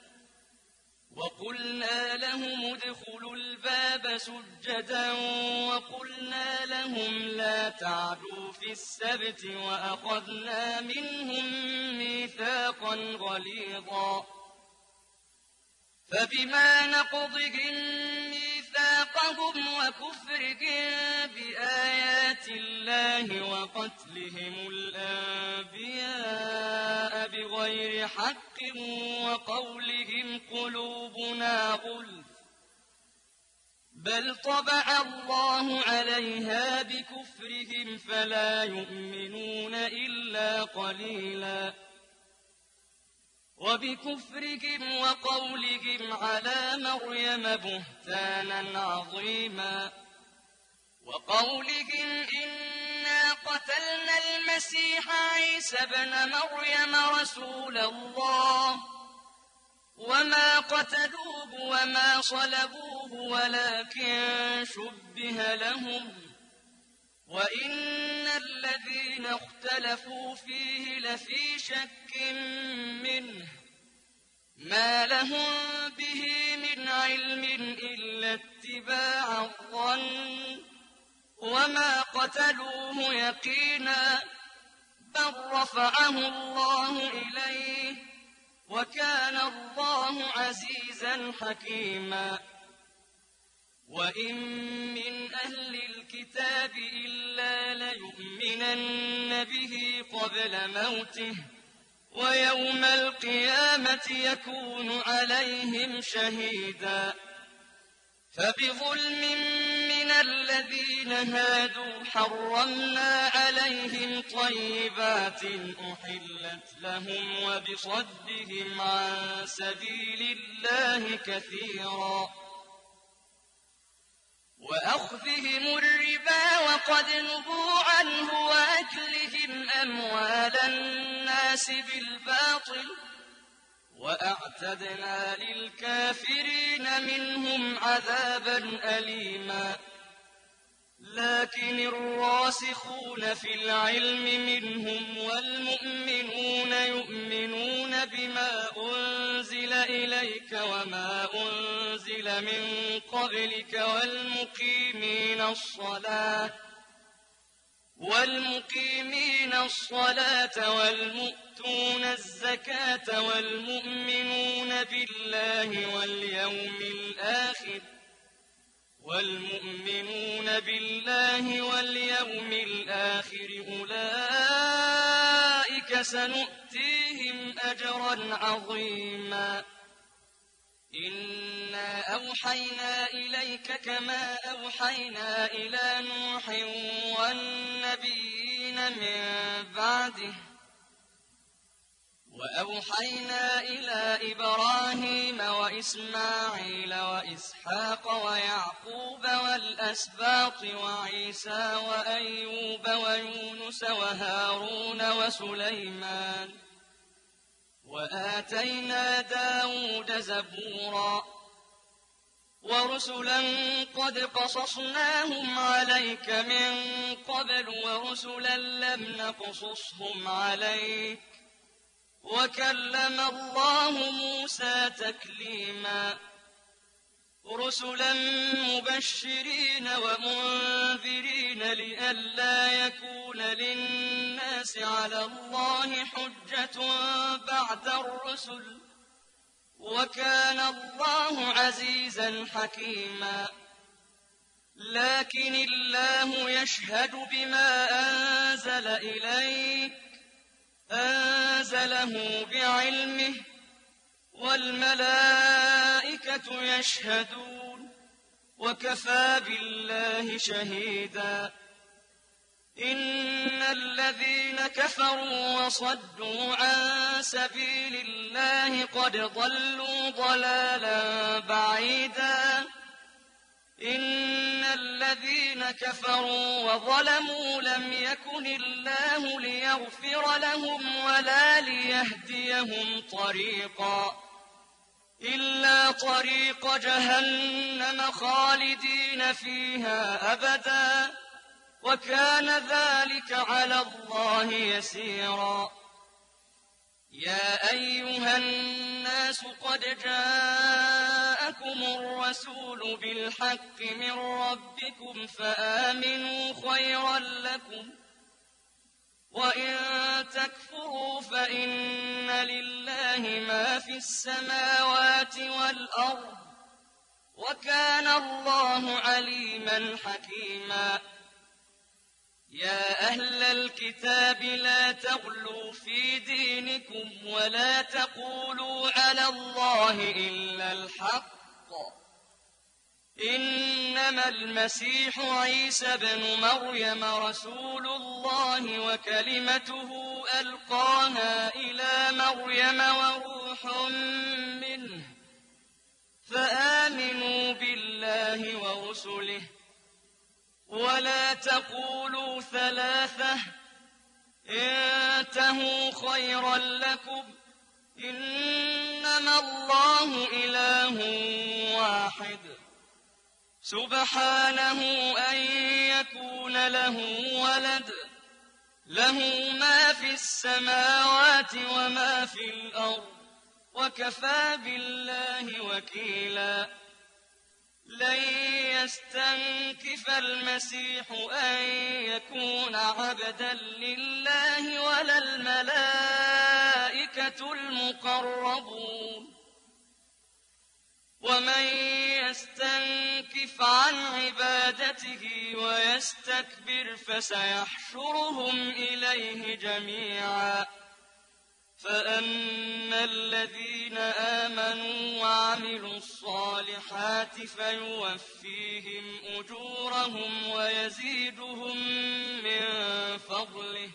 وقلنا لهم ادخلوا الباب سجدا وقلنا لهم لا تعدوا في السبت وأخذنا منهم ميثاقا غليظا فبما نقضهم ميثاقهم ميثاقهم وكفرهم بآيات الله وقتلهم الأنبياء بغير حق وقولهم قلوبنا غلف بل طبع الله عليها بكفرهم فلا يؤمنون إلا قليلا وبكفرهم وقولهم على مريم بهتانا عظيما وقولهم إنا قتلنا المسيح عيسى ابن مريم رسول الله وما قتلوه وما صلبوه ولكن شبه لهم وإن الذين اختلفوا فيه لفي شك منه ما لهم به من علم إلا اتباع الظن وما قتلوه يقينا بل رفعه الله إليه وكان الله عزيزا حكيما وإن من أهل الكتاب إلا ليؤمنن به قبل موته ويوم القيامة يكون عليهم شهيدا فبظلم من الذين هادوا حرمنا عليهم طيبات أحلت لهم وبصدهم عن سبيل الله كثيرا وأخذهم الربا وقد نهوا عنه وأكلهم أموال الناس بالباطل وأعتدنا للكافرين منهم عذابا أليما لكن الراسخون في العلم منهم والمؤمنون يؤمنون بما أنزل إليك وما أنزل من قبلك والمقيمين الصلاة والمقيمين الصلاة والمؤتون الزكاة والمؤمنون بالله واليوم الآخر والمؤمنون بالله واليوم الآخر أولئك سنؤتيهم أجرا عظيما إنا أوحينا إليك كما أوحينا إلى نوح والنبيين من بعده وأوحينا إلى إبراهيم وإسماعيل وإسحاق ويعقوب والأسباط وعيسى وأيوب ويونس وهارون وسليمان وآتينا داود زبورا ورسلا قد قصصناهم عليك من قبل ورسلا لم نقصصهم عليك وكلم الله موسى تكليما رسلا مبشرين ومنذرين لئلا يكون للناس على الله حجة بعد الرسل وكان الله عزيزا حكيما لكن الله يشهد بما أنزل إليك أنزله بعلمه والملائكة يشهدون وكفى بالله شهيدا إن الذين كفروا وصدوا عن سبيل الله قد ضلوا ضلالا بعيدا إن الذين كفروا وظلموا لم يكن الله ليغفر لهم ولا ليهديهم طريقا إلا طريق جهنم خالدين فيها أبدا وكان ذلك على الله يسيرا يا أيها الناس قد جاءكم الرسول بالحق من ربكم فآمنوا خيرا لكم وإن تكفروا فإن لله ما في السماوات والأرض وكان الله عليما حكيما. يا أهل الكتاب لا تغلوا في دينكم ولا تقولوا على الله إلا الحق، إنما المسيح عيسى بن مريم رسول الله وكلمته ألقاها إلى مريم وروح منه، فآمنوا بالله ورسله ولا تقولوا ثلاثة، انتهوا خيرا لكم، إنما الله إله واحد سبحانه أن يكون له ولد، له ما في السماوات وما في الأرض، وكفى بالله وكيلا. لن يستنكف المسيح أن يكون عبدا لله ولا الملائكة المقربون، ومن يستنكف عن عبادته ويستكبر فسيحشرهم إليه جميعا. فأما الذين آمنوا وعملوا الصالحات فيوفيهم أجورهم ويزيدهم من فضله،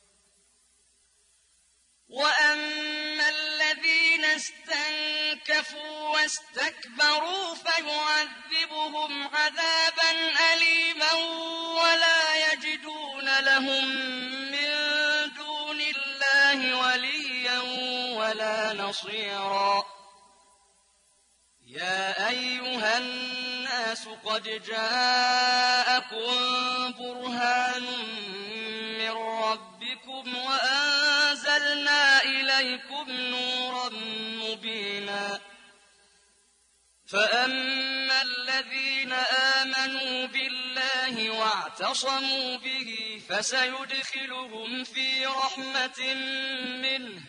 وأما الذين استنكفوا واستكبروا فيعذبهم عذابا أليما ولا يجدون لهم من دون الله وليا ولا نصيرا. يا أيها الناس قد جاءكم برهان من ربكم وأنزلنا إليكم نورا مبينا. فأما الذين آمنوا بالله واعتصموا به فسيدخلهم في رحمة منه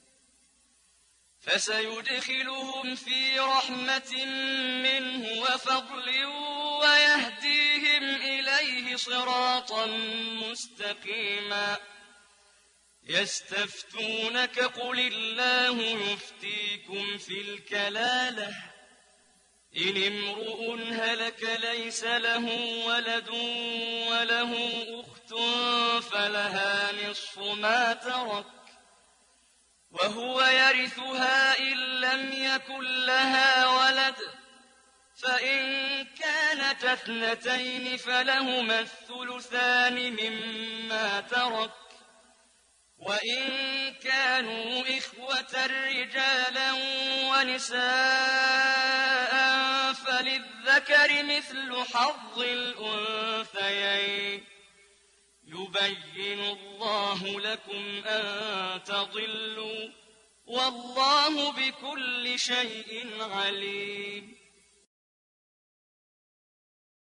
فسيدخلهم في رحمة منه وفضل ويهديهم إليه صراطا مستقيما. يستفتونك قل الله يفتيكم في الكلالة، إن امرؤ هلك ليس له ولد وله أخت فلها نصف ما ترك وهو يرثها إن لم يكن لها ولد، فإن كانت اثنتين فلهما الثلثان مما ترك، وإن كانوا إخوة رجالا ونساء فللذكر مثل حظ الأنثيين. يبين الله لكم أن تضلوا والله بكل شيء عليم.